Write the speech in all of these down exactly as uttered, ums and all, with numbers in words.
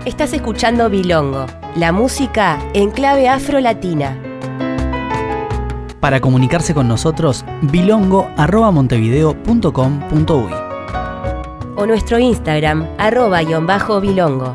Estás escuchando Bilongo, la música en clave afro-latina. Para comunicarse con nosotros, bilongo arroba montevideo punto com punto uy o nuestro Instagram, arroba guión bajo bilongo.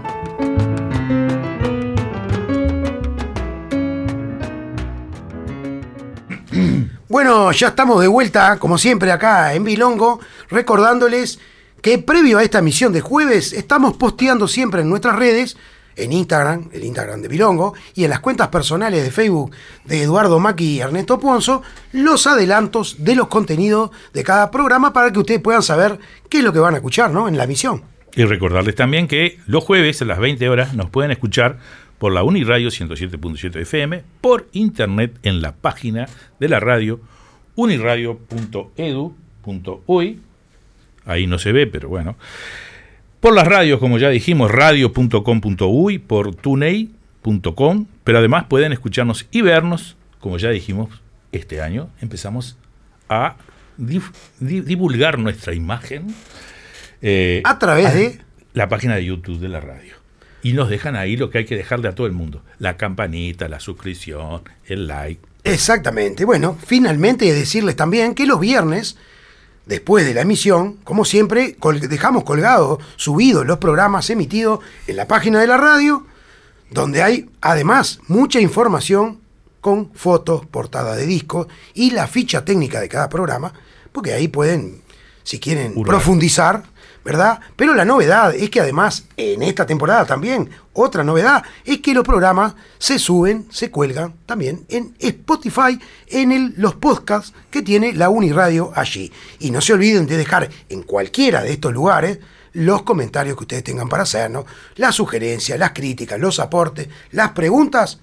Bueno, ya estamos de vuelta, como siempre, acá en Bilongo, recordándoles que previo a esta emisión de jueves estamos posteando siempre en nuestras redes, en Instagram, el Instagram de Bilongo, y en las cuentas personales de Facebook de Eduardo Maki y Ernesto Ponzo, los adelantos de los contenidos de cada programa para que ustedes puedan saber qué es lo que van a escuchar, ¿no?, en la emisión. Y recordarles también que los jueves a las veinte horas nos pueden escuchar por la Uniradio ciento siete punto siete F M, por internet en la página de la radio uniradio punto edu punto uy. Ahí no se ve, pero bueno. Por las radios, como ya dijimos, radio punto com punto uy, por tunei punto com, pero además pueden escucharnos y vernos, como ya dijimos, este año empezamos a dif- di- divulgar nuestra imagen eh, a través a de la página de YouTube de la radio. Y nos dejan ahí lo que hay que dejarle a todo el mundo: la campanita, la suscripción, el like. Exactamente. Bueno, finalmente decirles también que los viernes, después de la emisión, como siempre, col- dejamos colgados, subidos los programas emitidos en la página de la radio, donde hay además mucha información con fotos, portada de discos y la ficha técnica de cada programa, porque ahí pueden, si quieren, Hurra. profundizar, ¿verdad? Pero la novedad es que además, en esta temporada también, otra novedad es que los programas se suben, se cuelgan también en Spotify, en el, los podcasts que tiene la Uniradio allí. Y no se olviden de dejar en cualquiera de estos lugares los comentarios que ustedes tengan para hacernos, las sugerencias, las críticas, los aportes, las preguntas,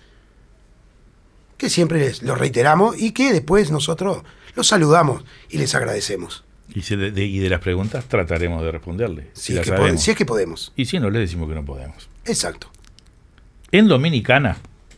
que siempre les los reiteramos y que después nosotros los saludamos y les agradecemos. Y, si de, de, y de las preguntas trataremos de responderle. Si, Si, es las que, sabemos. pod- si es que podemos. Y si no, le decimos que no podemos. Exacto. En Dominicana,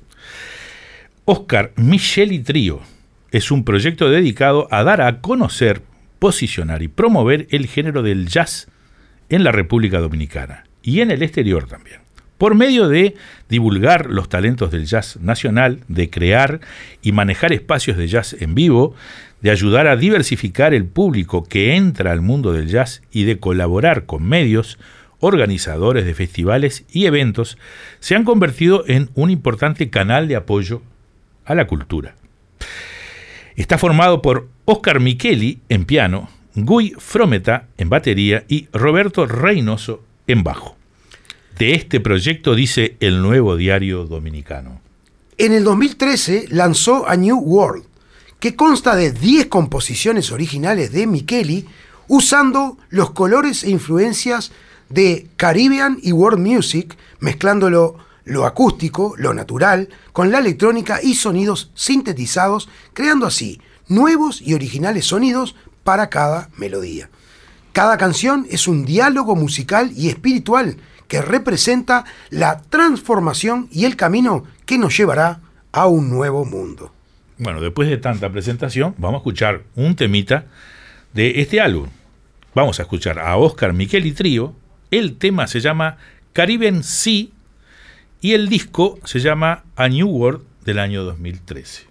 Oscar Micheli Trío es un proyecto dedicado a dar a conocer, posicionar y promover el género del jazz en la República Dominicana y en el exterior también, por medio de divulgar los talentos del jazz nacional, de crear y manejar espacios de jazz en vivo, de ayudar a diversificar el público que entra al mundo del jazz y de colaborar con medios, organizadores de festivales y eventos, se han convertido en un importante canal de apoyo a la cultura. Está formado por Oscar Micheli en piano, Guy Frometa en batería y Roberto Reynoso en bajo. De este proyecto dice el Nuevo Diario Dominicano. En el dos mil trece lanzó A New World, que consta de diez composiciones originales de Micheli, usando los colores e influencias de Caribbean y World Music, mezclándolo lo acústico, lo natural, con la electrónica y sonidos sintetizados, creando así nuevos y originales sonidos para cada melodía. Cada canción es un diálogo musical y espiritual que representa la transformación y el camino que nos llevará a un nuevo mundo. Bueno, después de tanta presentación, vamos a escuchar un temita de este álbum. Vamos a escuchar a Oscar Micheli Trío. El tema se llama Caribbean Sea y el disco se llama A New World del año dos mil trece.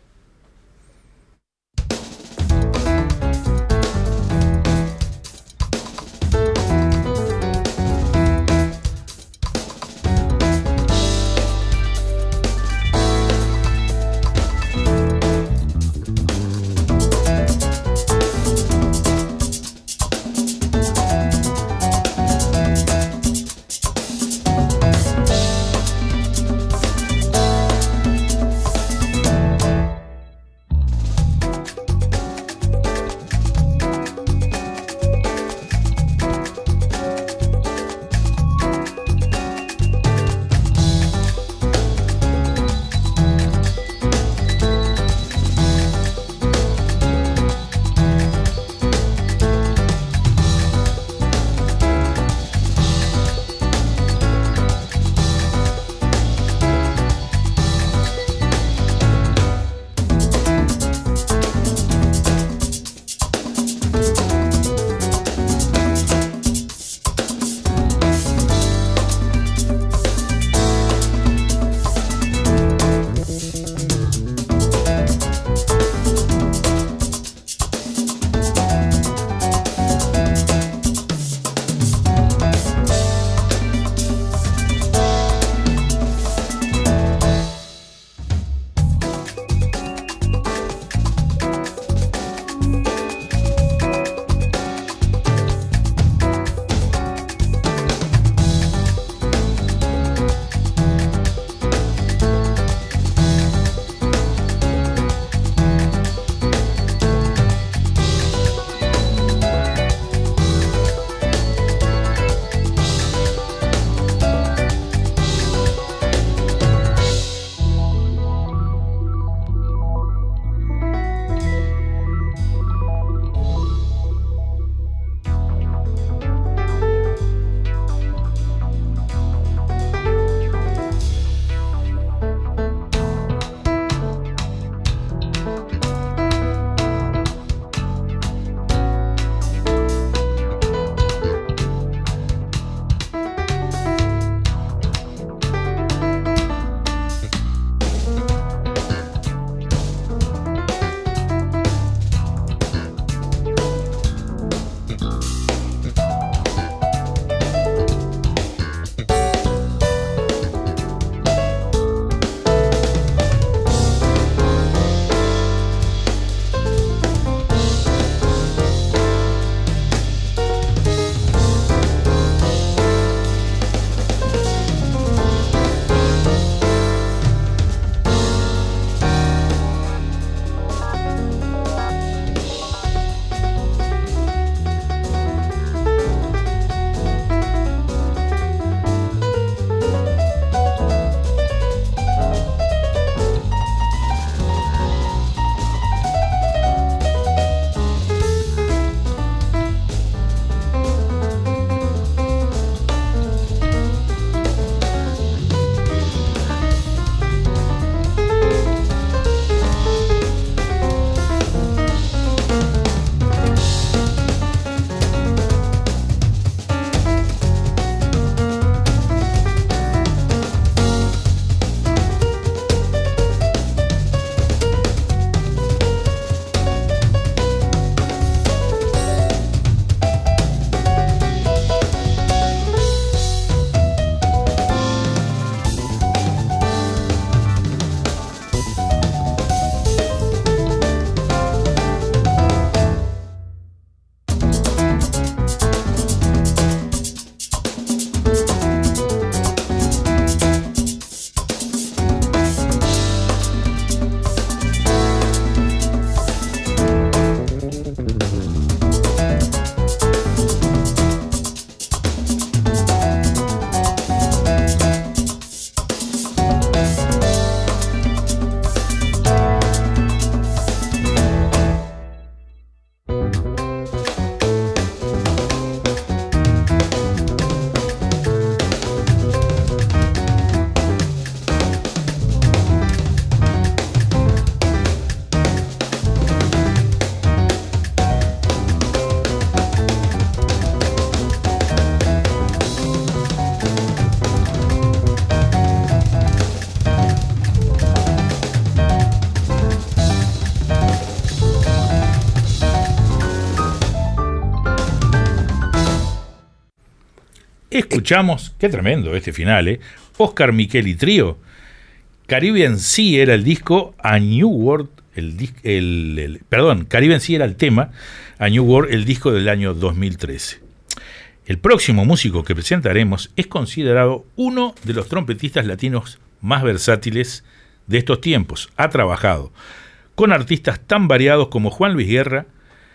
Escuchamos, qué tremendo este final, ¿eh? Oscar Micheli Trío. Caribbean Sea era el disco, A New World, el, el, el perdón, Caribbean Sea era el tema, A New World, el disco del año dos mil trece. El próximo músico que presentaremos es considerado uno de los trompetistas latinos más versátiles de estos tiempos. Ha trabajado con artistas tan variados como Juan Luis Guerra,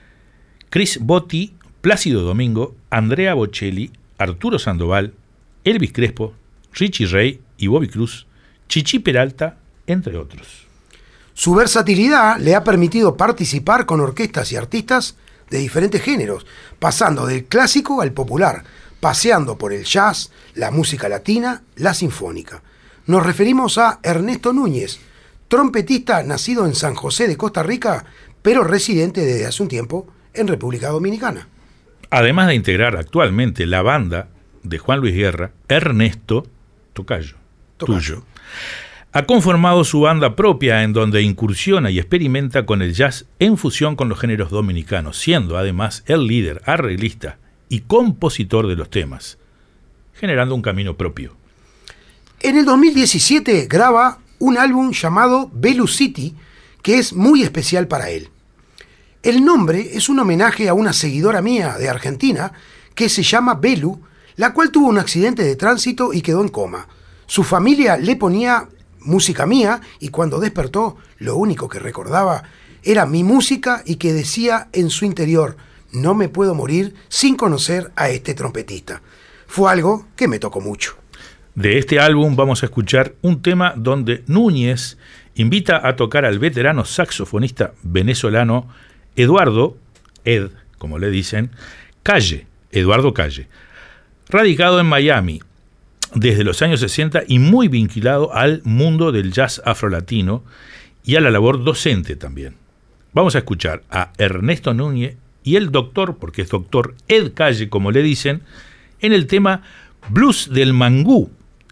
Chris Botti, Plácido Domingo, Andrea Bocelli, Arturo Sandoval, Elvis Crespo, Richie Ray y Bobby Cruz, Chichi Peralta, entre otros. Su versatilidad le ha permitido participar con orquestas y artistas de diferentes géneros, pasando del clásico al popular, paseando por el jazz, la música latina, la sinfónica. Nos referimos a Ernesto Núñez, trompetista nacido en San José de Costa Rica, pero residente desde hace un tiempo en República Dominicana. Además de integrar actualmente la banda de Juan Luis Guerra, Ernesto Tocayo, Tocayo. Tuyo, ha conformado su banda propia en donde incursiona y experimenta con el jazz en fusión con los géneros dominicanos, siendo además el líder, arreglista y compositor de los temas, generando un camino propio. En el dos mil diecisiete graba un álbum llamado Belu City, que es muy especial para él. El nombre es un homenaje a una seguidora mía de Argentina que se llama Belu, la cual tuvo un accidente de tránsito y quedó en coma. Su familia le ponía música mía y cuando despertó lo único que recordaba era mi música y que decía en su interior: no me puedo morir sin conocer a este trompetista. Fue algo que me tocó mucho. De este álbum vamos a escuchar un tema donde Núñez invita a tocar al veterano saxofonista venezolano Eduardo, Ed, como le dicen, Calle, Eduardo Calle, radicado en Miami desde los años sesenta y muy vinculado al mundo del jazz afrolatino y a la labor docente también. Vamos a escuchar a Ernesto Núñez y el doctor, porque es doctor Ed Calle, como le dicen, en el tema Blues del Mangú,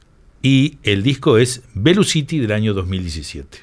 y el disco es Belu City del año dos mil diecisiete.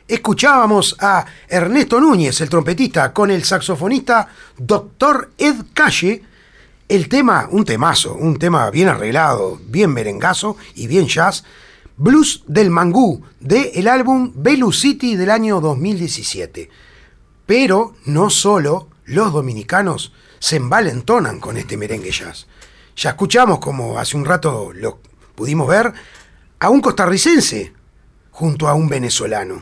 escuchábamos a Ernesto Núñez, el trompetista, con el saxofonista doctor Ed Calle. El tema, un temazo, un tema bien arreglado, bien merengazo y bien jazz. Blues del Mangú, del álbum Velocity del año dos mil diecisiete. Pero no solo los dominicanos se envalentonan con este merengue jazz. Ya escuchamos, como hace un rato lo pudimos ver, a un costarricense junto a un venezolano.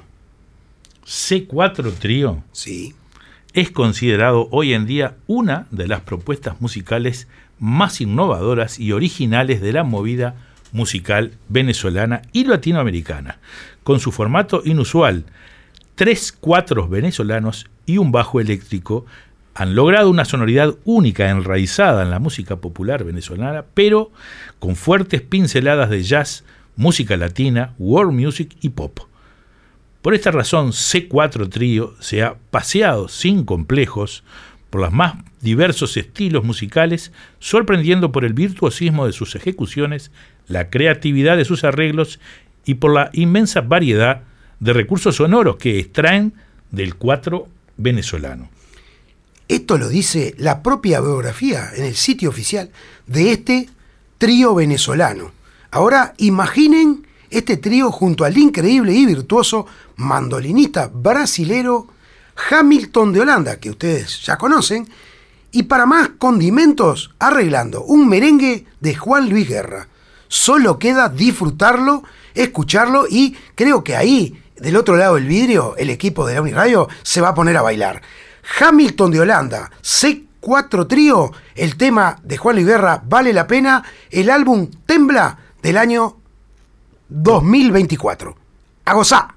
C cuatro Trío Sí. es considerado hoy en día una de las propuestas musicales más innovadoras y originales de la movida musical venezolana y latinoamericana, con su formato inusual. Tres cuatros venezolanos y un bajo eléctrico han logrado una sonoridad única enraizada en la música popular venezolana, pero con fuertes pinceladas de jazz, música latina, world music y pop. Por esta razón, C cuatro Trío se ha paseado sin complejos por los más diversos estilos musicales, sorprendiendo por el virtuosismo de sus ejecuciones, la creatividad de sus arreglos y por la inmensa variedad de recursos sonoros que extraen del cuatro venezolano. Esto lo dice la propia biografía en el sitio oficial de este trío venezolano. Ahora imaginen este trío junto al increíble y virtuoso mandolinista brasilero Hamilton de Holanda, que ustedes ya conocen, y para más condimentos arreglando un merengue de Juan Luis Guerra. Solo queda disfrutarlo, escucharlo y creo que ahí, del otro lado del vidrio, el equipo de la Uniradio se va a poner a bailar. Hamilton de Holanda, C cuatro Trío, el tema de Juan Luis Guerra vale la pena, el álbum Tembla del año dos mil veinticuatro. ¡A gozar!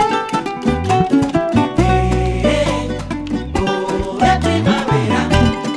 Primavera.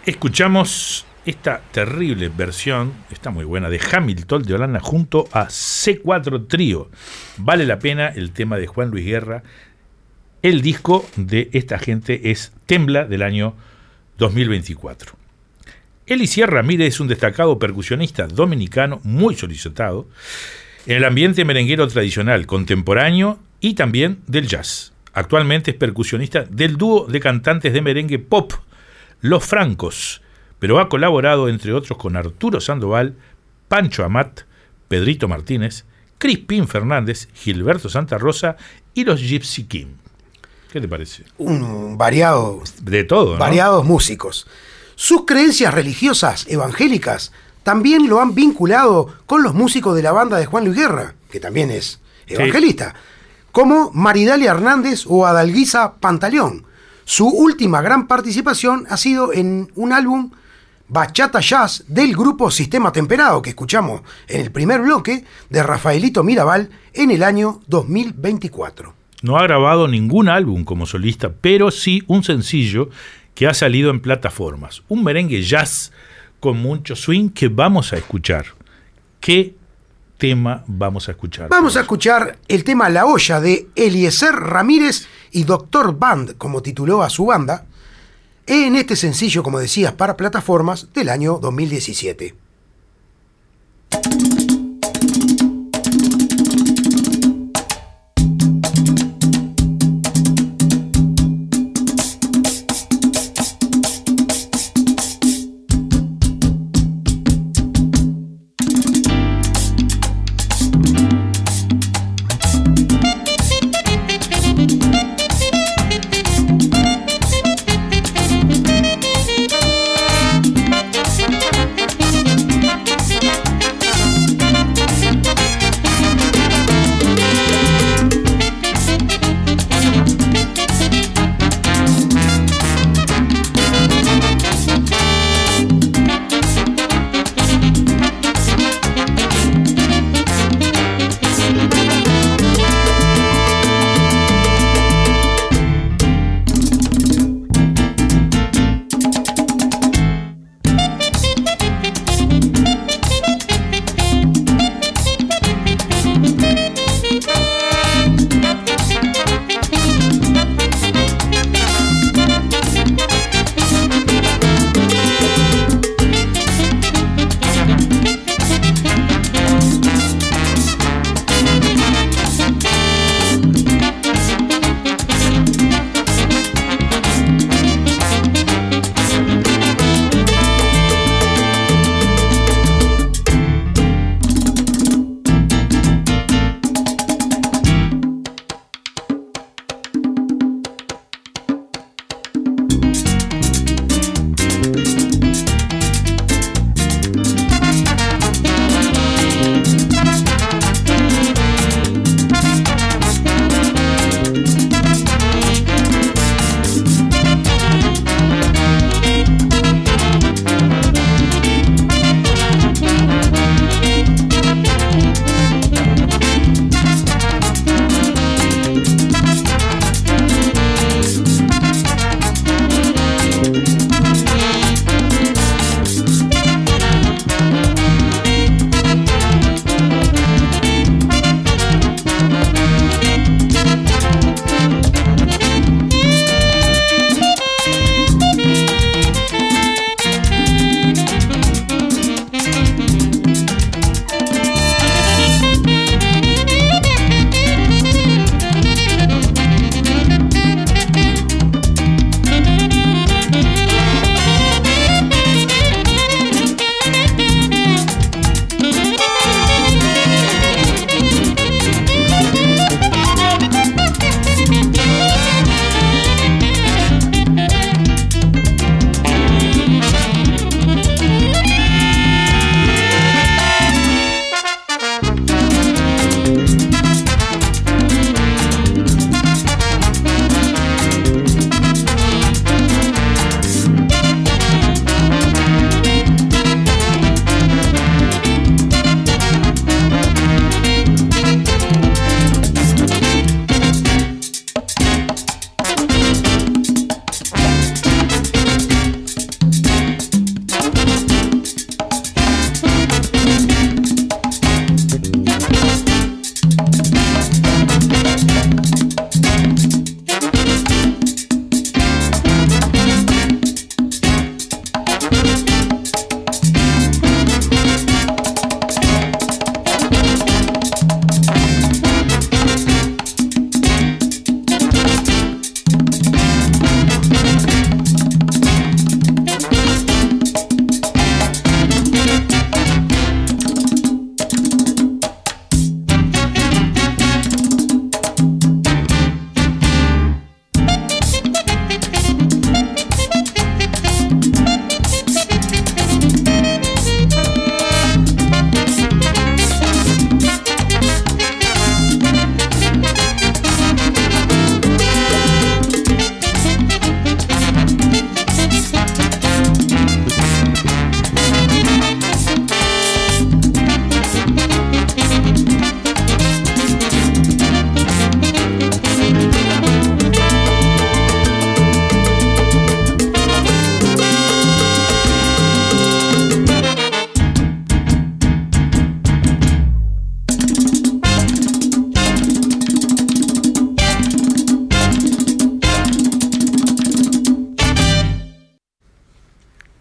Escuchamos esta terrible versión, está muy buena, de Hamilton de Holanda junto a C cuatro Trío. Vale la pena el tema de Juan Luis Guerra. El disco de esta gente es Tembla del año dos mil veinticuatro. Elisier Ramírez es un destacado percusionista dominicano muy solicitado en el ambiente merenguero tradicional, contemporáneo y también del jazz. Actualmente es percusionista del dúo de cantantes de merengue pop Los Francos, pero ha colaborado entre otros con Arturo Sandoval, Pancho Amat, Pedrito Martínez, Crispín Fernández, Gilberto Santa Rosa y los Gypsy King. ¿Qué te parece? Un variado, de todo, ¿no? Variados músicos. Sus creencias religiosas evangélicas también lo han vinculado con los músicos de la banda de Juan Luis Guerra, que también es evangelista, sí, como Maridalia Hernández o Adalguisa Pantaleón. Su última gran participación ha sido en un álbum Bachata Jazz del grupo Sistema Temperado, que escuchamos en el primer bloque, de Rafaelito Mirabal en el año dos mil veinticuatro. No ha grabado ningún álbum como solista, pero sí un sencillo que ha salido en plataformas. Un merengue jazz con mucho swing que vamos a escuchar. ¿Qué tema vamos a escuchar? Vamos a escuchar el tema La Olla de Eliezer Ramírez y Doctor Band, como tituló a su banda, en este sencillo, como decías, para plataformas del año dos mil diecisiete.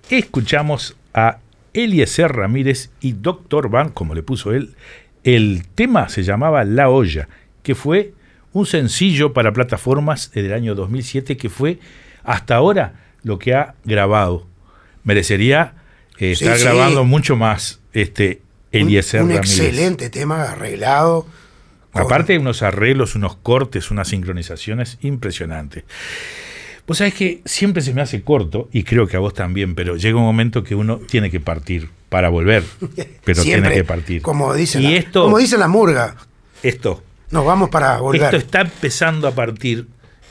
escuchamos a Eliezer Ramírez y Doctor Van, como le puso él. El tema se llamaba La Olla, que fue un sencillo para plataformas del año dos mil siete, que fue hasta ahora lo que ha grabado. Merecería eh, Sí, estar sí. grabando mucho más este Eliezer un, un Ramírez. excelente tema arreglado. con- Aparte de unos arreglos, unos cortes, unas sincronizaciones impresionantes. Vos sabés que siempre se me hace corto, y creo que a vos también, pero llega un momento que uno tiene que partir para volver, pero siempre, tiene que partir. Como dice, y la, esto, como dice la murga, esto, nos vamos para volver. esto está empezando a partir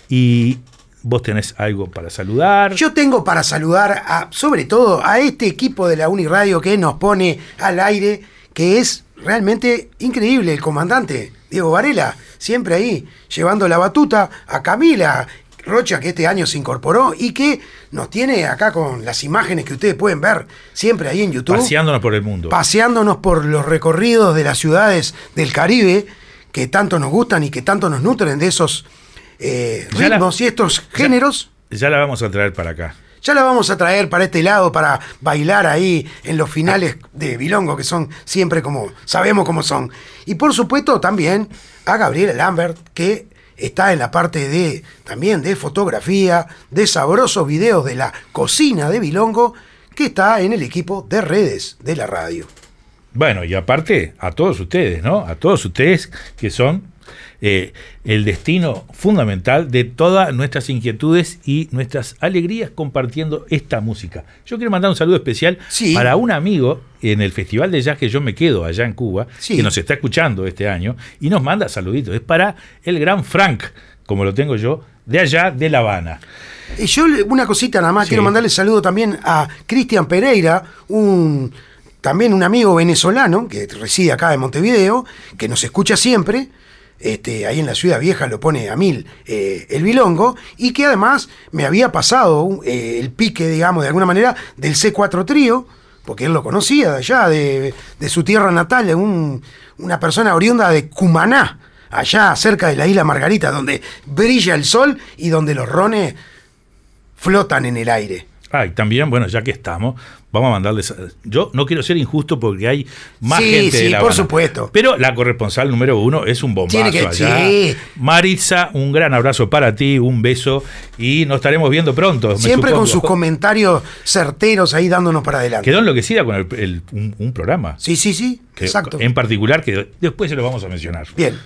y vos tenés algo para saludar. Yo tengo para saludar a, sobre todo a este equipo de la Uniradio que nos pone al aire, que es realmente increíble, el comandante Diego Varela, siempre ahí, llevando la batuta, a Camila Rocha, que este año se incorporó y que nos tiene acá con las imágenes que ustedes pueden ver siempre ahí en YouTube, Paseándonos por el mundo. paseándonos por los recorridos de las ciudades del Caribe, que tanto nos gustan y que tanto nos nutren de esos eh, Ya la- ritmos y estos ya- géneros. Ya la vamos a traer para acá. Ya la vamos a traer para este lado para bailar ahí en los finales de Bilongo, que son siempre como sabemos cómo son. Y por supuesto también a Gabriela Lambert, que está en la parte de también de fotografía, de sabrosos videos de la cocina de Bilongo, que está en el equipo de redes de la radio. Bueno, y aparte a todos ustedes, ¿no? A todos ustedes que son eh, el destino fundamental de todas nuestras inquietudes y nuestras alegrías compartiendo esta música. Yo quiero mandar un saludo especial Sí. para un amigo en el Festival de Jazz que yo me quedo allá en Cuba, Sí. que nos está escuchando este año y nos manda saluditos. Es para el gran Frank, como lo tengo yo, de allá de La Habana. Y yo le- una cosita nada más, Sí. quiero mandarle saludo también a Cristian Pereira, un también un amigo venezolano que reside acá en Montevideo, que nos escucha siempre, este, ahí en la Ciudad Vieja lo pone a mil eh, el Bilongo, y que además me había pasado un- eh, el pique, digamos, de alguna manera, del C cuatro Trío, porque él lo conocía de allá, de, de su tierra natal, un- una persona oriunda de Cumaná, allá cerca de la isla Margarita, donde brilla el sol y donde los rones flotan en el aire. Ah, y también, bueno, ya que estamos, vamos a mandarles... Yo no quiero ser injusto porque hay más Sí, gente de sí, La por Habana. supuesto. Pero la corresponsal número uno es un bombazo Tiene que- allá. sí. Maritza, un gran abrazo para ti, un beso y nos estaremos viendo pronto. me Siempre con sus supongo. comentarios certeros ahí dándonos para adelante. Quedó enloquecida con el- el- un, un programa. Sí, sí, sí, que- exacto. En particular, que después se lo vamos a mencionar. Bien.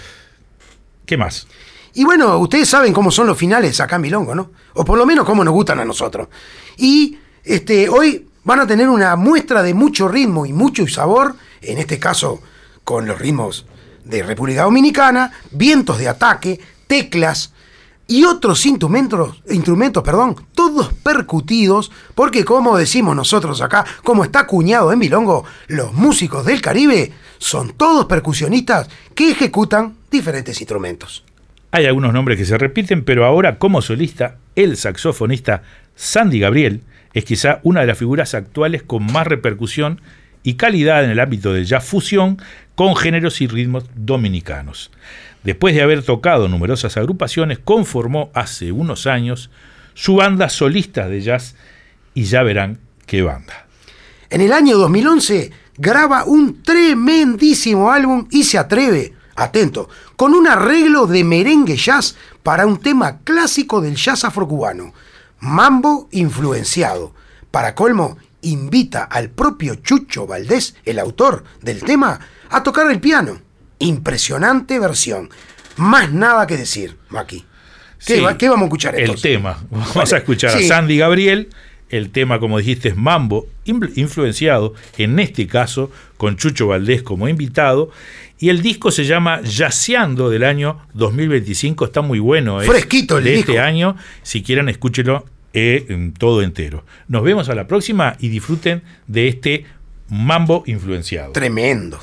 ¿Qué más? Y bueno, ustedes saben cómo son los finales acá en Bilongo, ¿no? O por lo menos cómo nos gustan a nosotros. Y este, hoy van a tener una muestra de mucho ritmo y mucho sabor, en este caso con los ritmos de República Dominicana, vientos de ataque, teclas y otros instrumentos, instrumentos, perdón, todos percutidos, porque como decimos nosotros acá, como está acuñado en Bilongo, los músicos del Caribe son todos percusionistas que ejecutan diferentes instrumentos. Hay algunos nombres que se repiten, pero ahora como solista, el saxofonista Sandy Gabriel es quizá una de las figuras actuales con más repercusión y calidad en el ámbito del jazz fusión con géneros y ritmos dominicanos. Después de haber tocado numerosas agrupaciones, conformó hace unos años su banda solista de jazz y ya verán qué banda. En el año dos mil once graba un tremendísimo álbum y se atreve, atento, con un arreglo de merengue jazz para un tema clásico del jazz afrocubano, Mambo Influenciado. Para colmo, invita al propio Chucho Valdés, el autor del tema, a tocar el piano. Impresionante versión. Más nada que decir, Maki. ¿Qué, Sí, va- qué vamos a escuchar El entonces? tema. Vamos a escuchar Sí. a Sandy Gabriel. El tema, como dijiste, es Mambo, influ- influenciado, en este caso, con Chucho Valdés como invitado. Y el disco se llama Yaceando, del año dos mil veinticinco. Está muy bueno. Es Fresquito el de disco. este año. Si quieren, escúchelo eh, en todo entero. Nos vemos a la próxima y disfruten de este Mambo influenciado. Tremendo.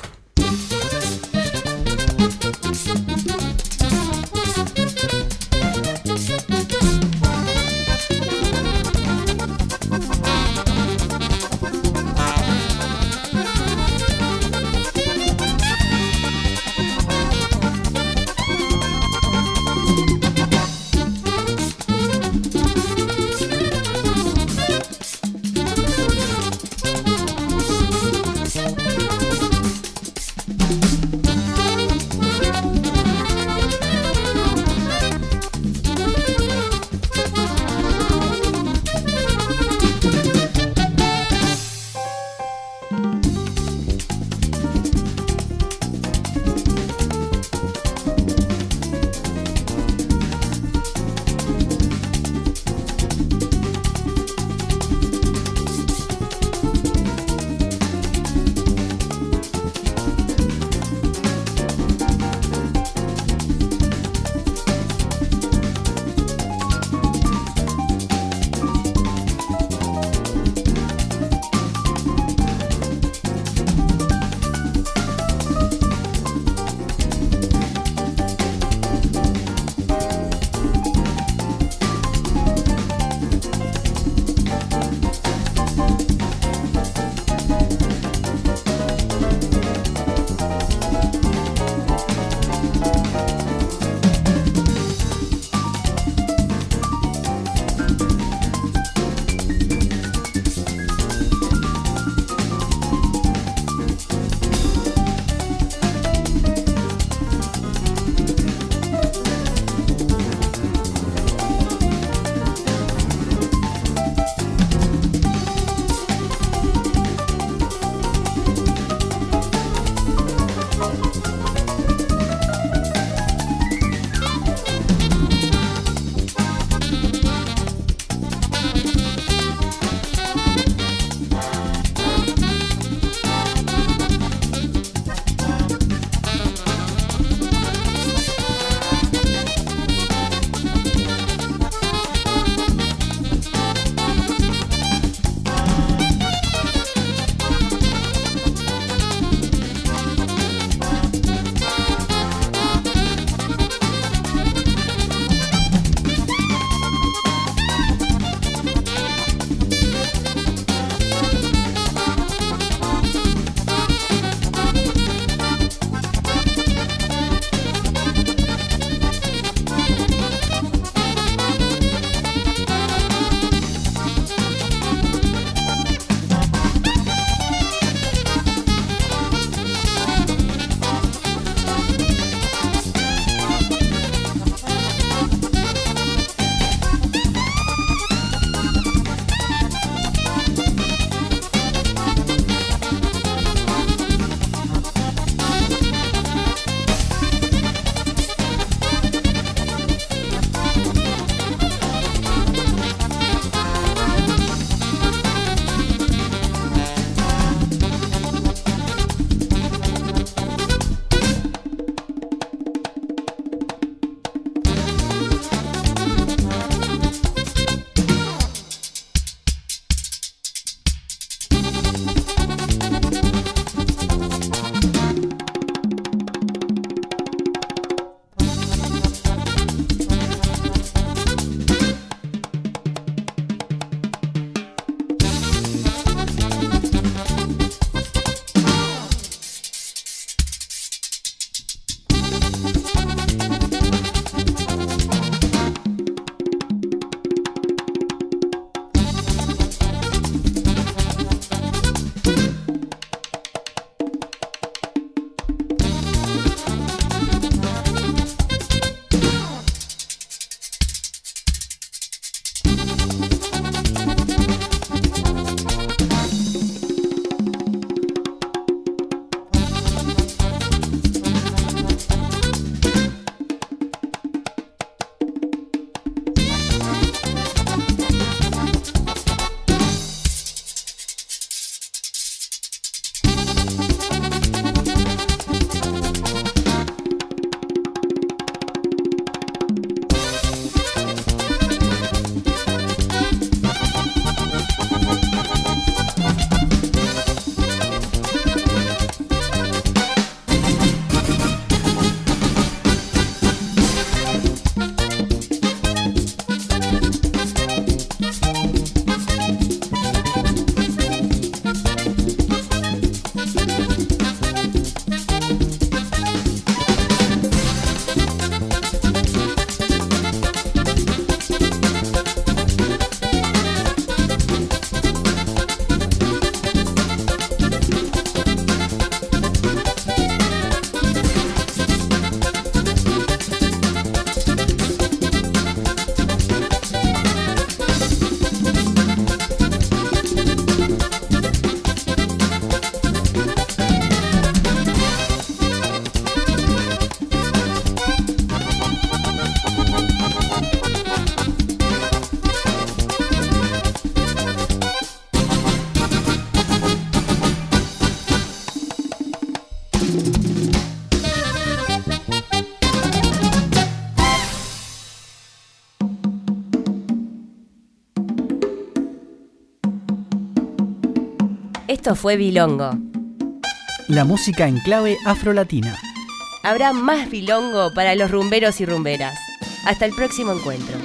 Esto fue Bilongo. La música en clave afrolatina. Habrá más bilongo para los rumberos y rumberas. Hasta el próximo encuentro.